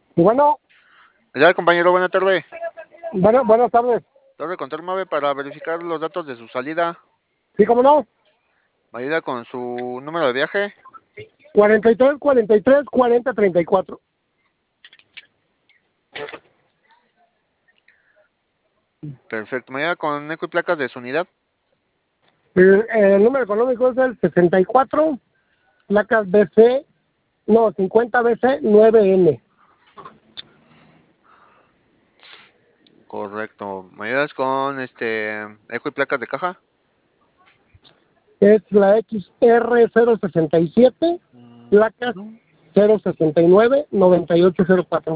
Y bueno, Ya, compañero, buena tarde. buenas tardes. Torre Control Mave para verificar los datos de su salida. Sí, cómo no. ¿Me ayuda con su número de viaje? 43, 43, 40, 34. Perfecto. ¿Me ayuda con eco y placas de su unidad? El número económico es el 64, placas BC, no, 50 BC 9N. Correcto. ¿Me ayudas con eco y placas de caja? Es la XR067, placas 069, 9804.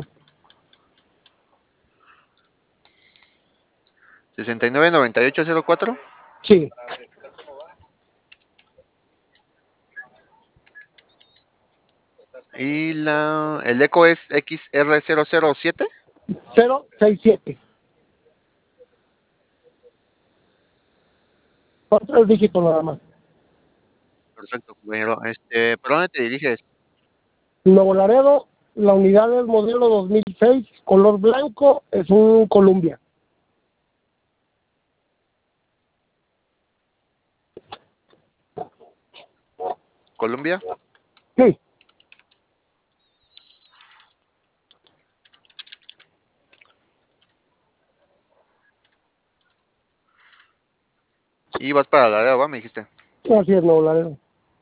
699804. Sí, Y el eco es XR007. 067. Por 3 dígitos nada más. Perfecto, compañero. ¿Por dónde te diriges? Nuevo Laredo, la unidad es modelo 2006, color blanco, es un Columbia. ¿Colombia? Sí, Y vas para Laredo, ¿va? Me dijiste. así es, Nuevo Laredo.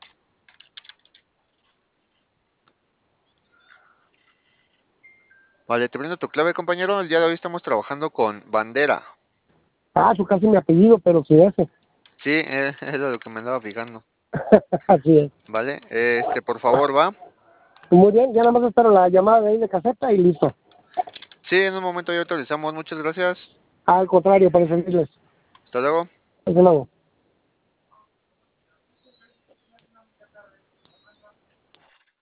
Vale, te brindo tu clave, compañero. El día de hoy estamos trabajando con Bandera. Ah, su casi mi apellido, pero sí ese. Sí, es lo que me andaba fijando. Así es. Vale, por favor, va. Muy bien, ya nada más espero la llamada de ahí de caseta y listo. Sí, en un momento ya autorizamos. Muchas gracias. Al contrario, para servirles. Hasta luego. Hasta luego.